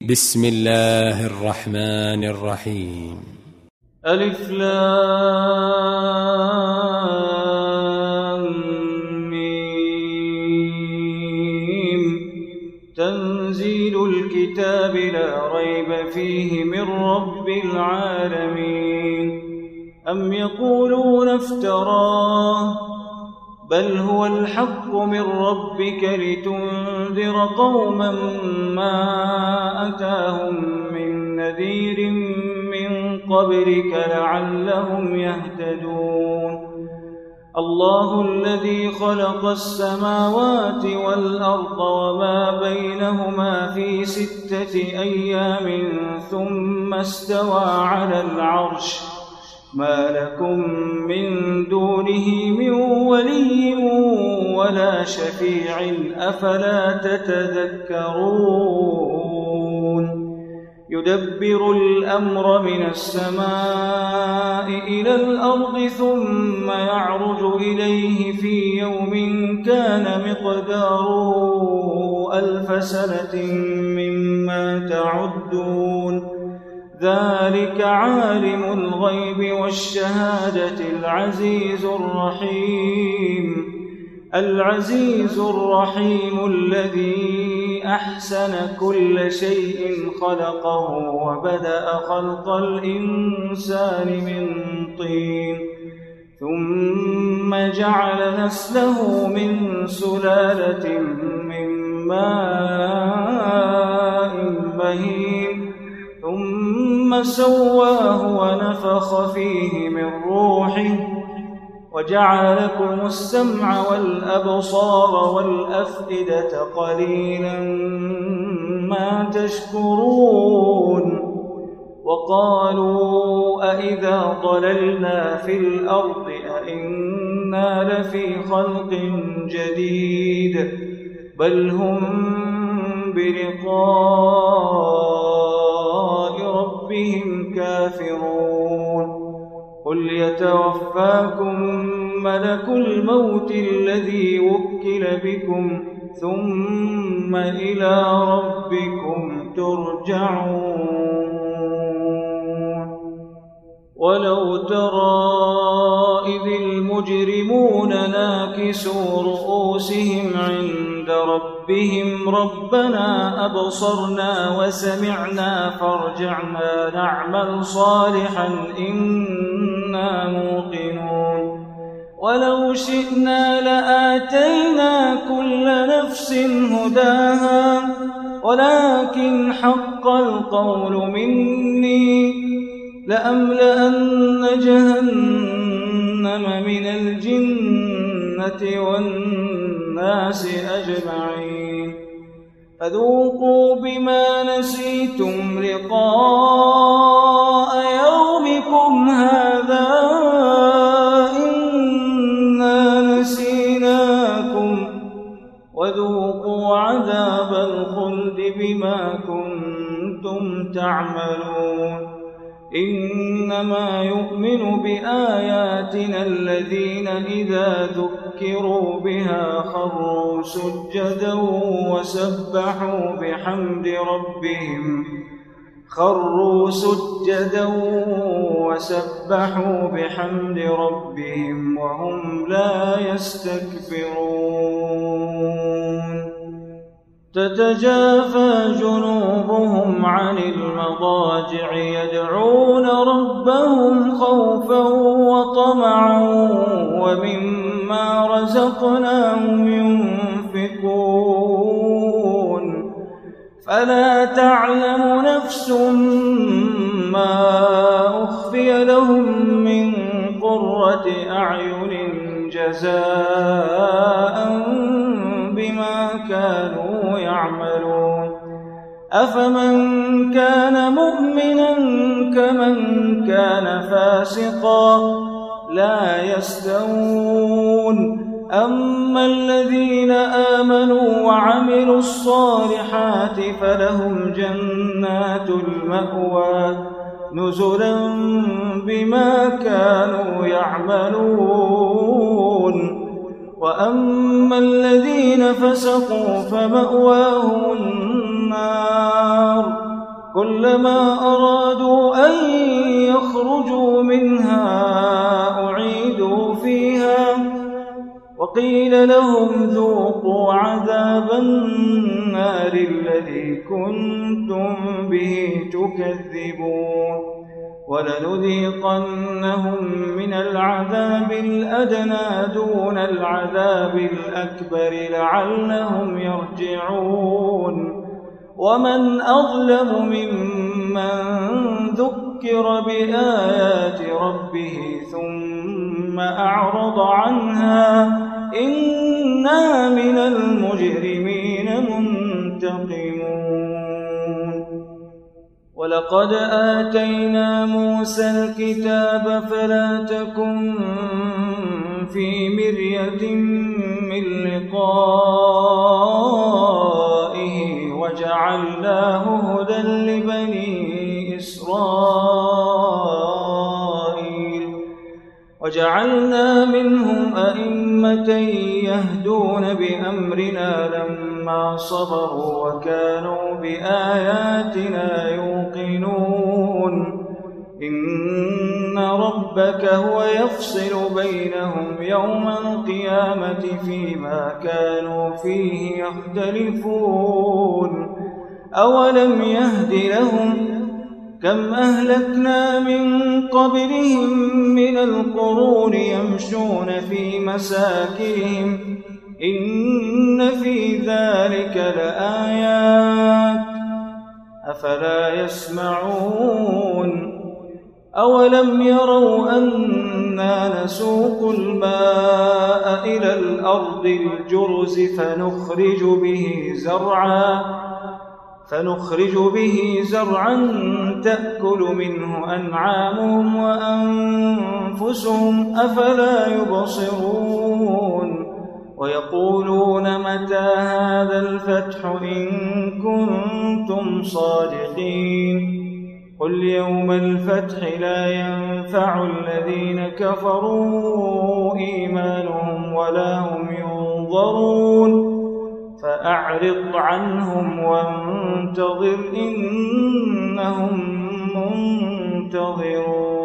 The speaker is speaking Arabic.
بسم الله الرحمن الرحيم. ألف لام ميم. تنزيل الكتاب لا ريب فيه من رب العالمين. أم يقولون افتراه بل هو الحق من ربك لتنذر قوما ما أتاهم من نذير من قبلك لعلهم يهتدون. الله الذي خلق السماوات والأرض وما بينهما في 6 أيام ثم استوى على العرش ما لكم من دونه من ولي ولا شفيع أفلا تتذكرون. يدبر الأمر من السماء إلى الأرض ثم يعرج إليه في يوم كان مقداره 1000 سنة مما تعدون. ذلك عالم الغيب والشهادة العزيز الرحيم الذي أحسن كل شيء خلقه وبدأ خلق الإنسان من طين ثم جعل نسله من سلالة من ماء مهين ثم سواه ونفخ فيه من روحه وجعل لكم السمع والأبصار والأفئدة قليلا ما تشكرون. وقالوا أئذا ضللنا في الأرض أئنا لفي خلق جديد بل هم بلقاء ربهم كافرون. قل يتوفاكم ملك الموت الذي وكل بكم ثم إلى ربكم ترجعون. ولو ترى إذ المجرمون ناكسوا رؤوسهم عند ربهم ربنا أبصرنا وسمعنا فارجعنا نعمل صالحا إنا موقنون. ولو شئنا لآتينا كل نفس هداها ولكن حق القول مني لأملأن جهنم من الجنة والناس أجمعين. فذوقوا بما نسيتم لقاء يومكم هذا إنا نسيناكم وذوقوا عذاب الخلد بما كنتم تعملون. إنما يؤمن بآياتنا الذين إذا ذكروا بها خروا سجدا وسبحوا بحمد ربهم وهم لا يستكبرون. تتجافى جنوبهم عن المضاجع يدعون ربهم خوفا وطمعا ومما رزقناهم ينفقون. فلا تعلم نفس ما أخفي لهم من قرة أعين جزاء بما كانوا يعملون. أفمن كان مؤمنا كمن كان فاسقا لا يستوون. أما الذين آمنوا وعملوا الصالحات فلهم جنات المأوى نزلا بما كانوا يعملون. وأما الذين فسقوا فمأواهم النار كلما أرادوا أن يخرجوا منها أعيدوا فيها وقيل لهم ذوقوا عذاب النار الذي كنتم به تكذبون ولنذيقنهم من العذاب الأدنى دون العذاب الأكبر لعلهم يرجعون ومن أظلم ممن ذكر بآيات ربه ثم أعرض عنها إنا من المجرمين منتقمون ولقد آتينا موسى الكتاب فلا تكن في مرية من لقائه وجعلناه هدى لبني إسرائيل وجعلنا منهم أئمة يهدون بأمرنا لما صبروا وكانوا بآياتنا يوقنون إن ربك هو يفصل بينهم يوم القيامة فيما كانوا فيه يختلفون أولم يهد لهم كم أهلكنا من قبلهم من القرون يمشون في مساكنهم إن في ذلك لآيات أفلا يسمعون أولم يروا أنا نسوق الماء إلى الأرض الجرز فنخرج به زرعا تأكل منه أنعامهم وأنفسهم أفلا يبصرون ويقولون متى هذا الفتح إن كنتم صادقين قل يوم الفتح لا ينفع الذين كفروا إيمانهم ولا هم ينظرون فأعرض عنهم وانتظر إنهم منتظرون